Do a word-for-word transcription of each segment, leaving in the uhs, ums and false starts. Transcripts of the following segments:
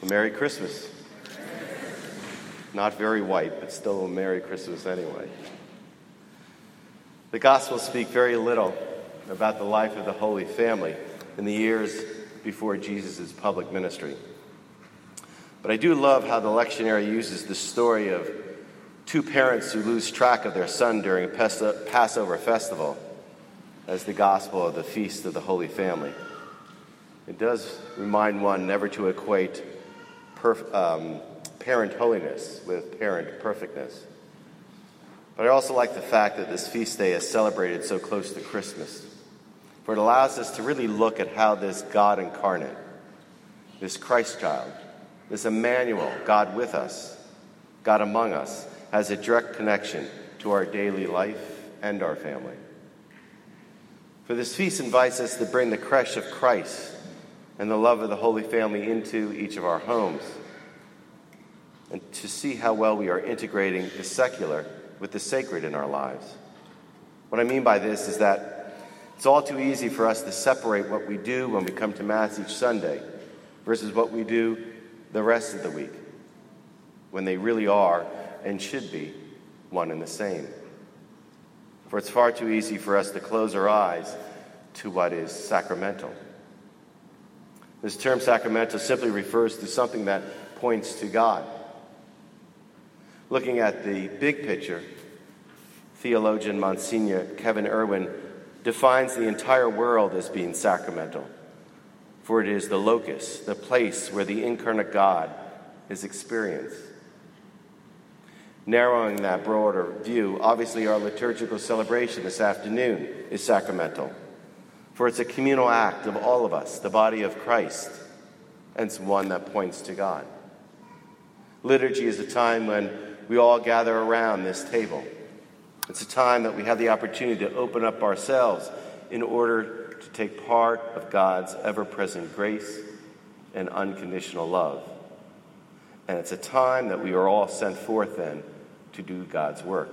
Merry Christmas. Not very white, but still a Merry Christmas anyway. The Gospels speak very little about the life of the Holy Family in the years before Jesus' public ministry. But I do love how the lectionary uses the story of two parents who lose track of their son during a Passover festival as the gospel of the feast of the Holy Family. It does remind one never to equate perf- um, parent holiness with parent perfectness. But I also like the fact that this feast day is celebrated so close to Christmas, for it allows us to really look at how this God incarnate, this Christ child, this Emmanuel, God with us, God among us, has a direct connection to our daily life and our family. For this feast invites us to bring the creche of Christ and the love of the Holy Family into each of our homes, and to see how well we are integrating the secular with the sacred in our lives. What I mean by this is that it's all too easy for us to separate what we do when we come to Mass each Sunday versus what we do the rest of the week, when they really are and should be one and the same. For it's far too easy for us to close our eyes to what is sacramental. This term sacramental simply refers to something that points to God. Looking at the big picture, theologian Monsignor Kevin Irwin defines the entire world as being sacramental, for it is the locus, the place where the incarnate God is experienced. Narrowing that broader view, obviously our liturgical celebration this afternoon is sacramental, for it's a communal act of all of us, the body of Christ, and it's one that points to God. Liturgy is a time when we all gather around this table. It's a time that we have the opportunity to open up ourselves in order to take part of God's ever-present grace and unconditional love. And it's a time that we are all sent forth then to do God's work.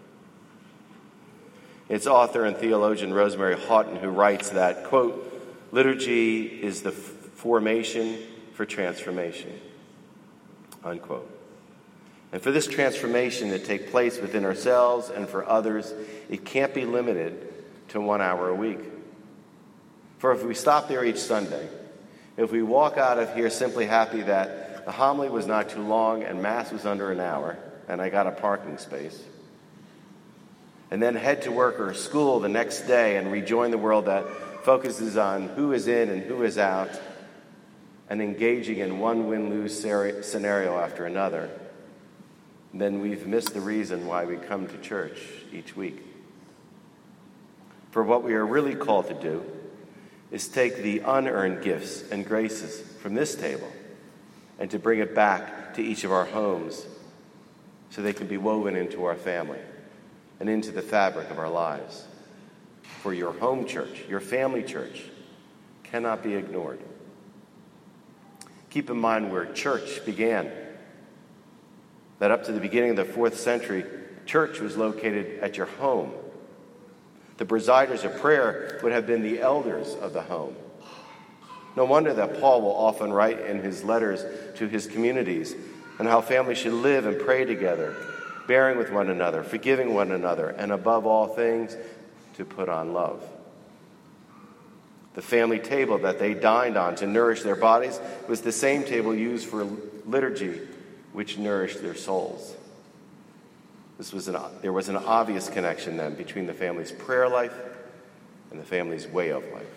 It's author and theologian Rosemary Houghton who writes that, quote, liturgy is the f- formation for transformation, unquote. And for this transformation to take place within ourselves and for others, it can't be limited to one hour a week. For if we stop there each Sunday, if we walk out of here simply happy that the homily was not too long and Mass was under an hour and I got a parking space, and then head to work or school the next day and rejoin the world that focuses on who is in and who is out and engaging in one win-lose scenario after another, then we've missed the reason why we come to church each week. For what we are really called to do is take the unearned gifts and graces from this table and to bring it back to each of our homes so they can be woven into our family and into the fabric of our lives. For your home church, your family church, cannot be ignored. Keep in mind where church began. That up to the beginning of the fourth century, church was located at your home. The presiders of prayer would have been the elders of the home. No wonder that Paul will often write in his letters to his communities on how families should live and pray together, bearing with one another, forgiving one another, and above all things, to put on love. The family table that they dined on to nourish their bodies was the same table used for liturgy, which nourished their souls. This was an, there was an obvious connection then between the family's prayer life and the family's way of life.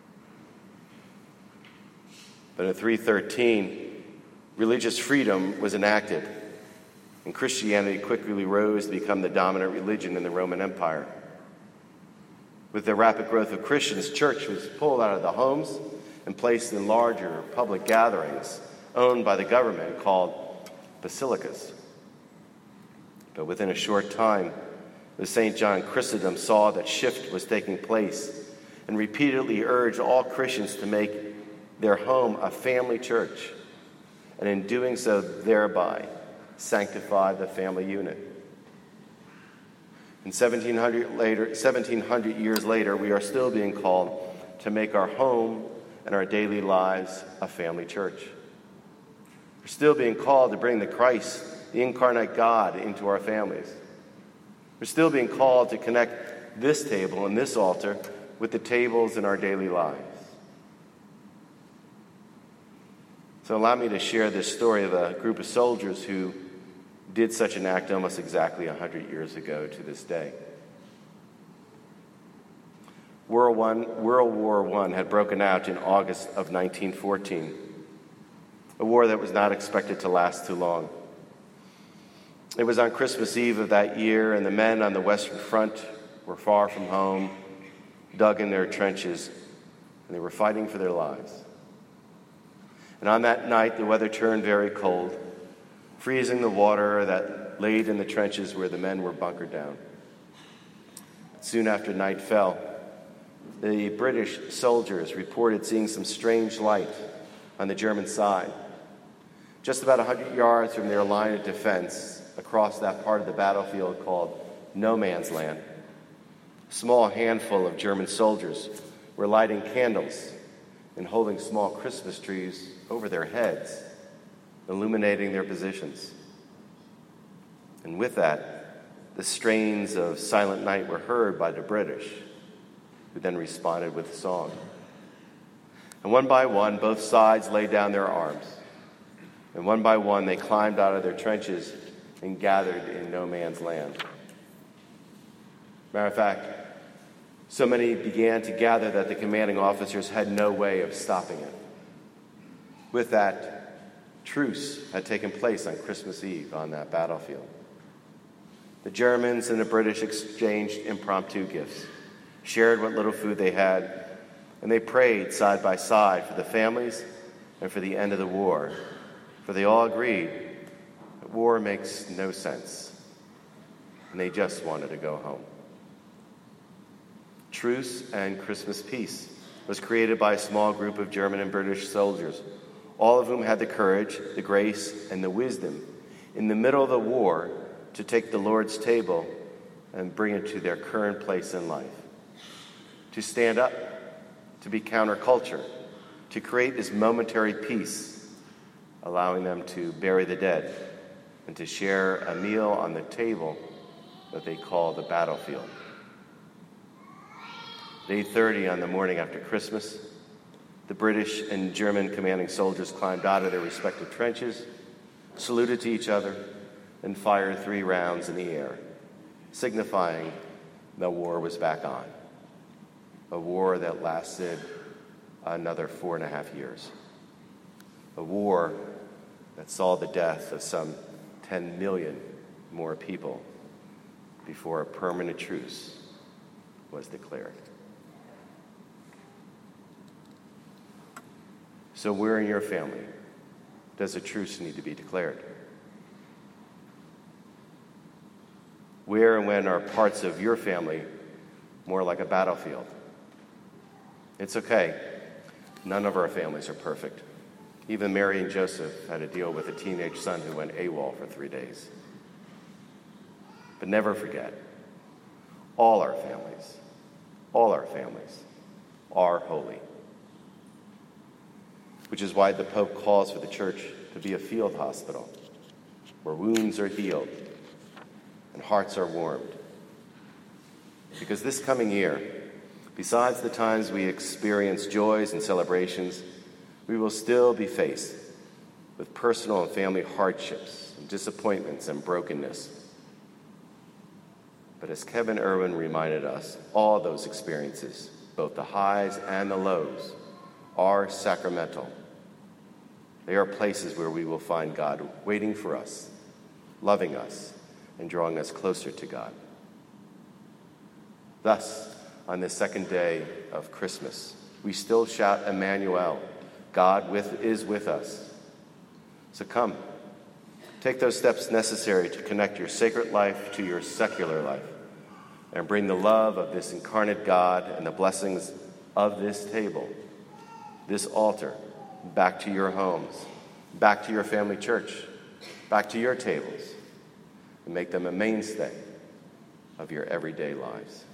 But in three thirteen, religious freedom was enacted, and Christianity quickly rose to become the dominant religion in the Roman Empire. With the rapid growth of Christians, church was pulled out of the homes and placed in larger public gatherings owned by the government called basilicas. But within a short time, the Saint John Chrysostom saw that shift was taking place and repeatedly urged all Christians to make their home a family church, and in doing so, thereby sanctify the family unit. And seventeen hundred, later, seventeen hundred years later, we are still being called to make our home and our daily lives a family church. We're still being called to bring the Christ, the incarnate God, into our families. We're still being called to connect this table and this altar with the tables in our daily lives. So allow me to share this story of a group of soldiers who did such an act almost exactly one hundred years ago to this day. World, One, World War One had broken out in August of nineteen fourteen, a war that was not expected to last too long. It was on Christmas Eve of that year, and the men on the Western Front were far from home, dug in their trenches, and they were fighting for their lives. And on that night, the weather turned very cold, freezing the water that laid in the trenches where the men were bunkered down. Soon after night fell, the British soldiers reported seeing some strange light on the German side. Just about one hundred yards from their line of defense, across that part of the battlefield called No Man's Land, a small handful of German soldiers were lighting candles and holding small Christmas trees over their heads, illuminating their positions. And with that, the strains of Silent Night were heard by the British, who then responded with song. And one by one, both sides laid down their arms. And one by one, they climbed out of their trenches and gathered in No Man's Land. Matter of fact, so many began to gather that the commanding officers had no way of stopping it. With that, truce had taken place on Christmas Eve on that battlefield. The Germans and the British exchanged impromptu gifts, shared what little food they had, and they prayed side by side for the families and for the end of the war, for they all agreed that war makes no sense, and they just wanted to go home. Truce and Christmas peace was created by a small group of German and British soldiers, all of whom had the courage, the grace, and the wisdom in the middle of the war to take the Lord's table and bring it to their current place in life, to stand up, to be counterculture, to create this momentary peace, allowing them to bury the dead and to share a meal on the table that they call the battlefield. At eight thirty on the morning after Christmas, the British and German commanding soldiers climbed out of their respective trenches, saluted to each other, and fired three rounds in the air, signifying the war was back on. A war that lasted another four and a half years. A war that saw the death of some ten million more people before a permanent truce was declared. So where in your family does a truce need to be declared? Where and when are parts of your family more like a battlefield? It's okay. None of our families are perfect. Even Mary and Joseph had to deal with a teenage son who went AWOL for three days. But never forget, all our families, all our families are holy. Which is why the Pope calls for the church to be a field hospital where wounds are healed and hearts are warmed. Because this coming year, besides the times we experience joys and celebrations, we will still be faced with personal and family hardships and disappointments and brokenness. But as Kevin Irwin reminded us, all those experiences, both the highs and the lows, are sacramental. They are places where we will find God waiting for us, loving us, and drawing us closer to God. Thus, on this second day of Christmas, we still shout Emmanuel, God with, is with us. So come, take those steps necessary to connect your sacred life to your secular life and bring the love of this incarnate God and the blessings of this table, this altar, back to your homes, back to your family church, back to your tables, and make them a mainstay of your everyday lives.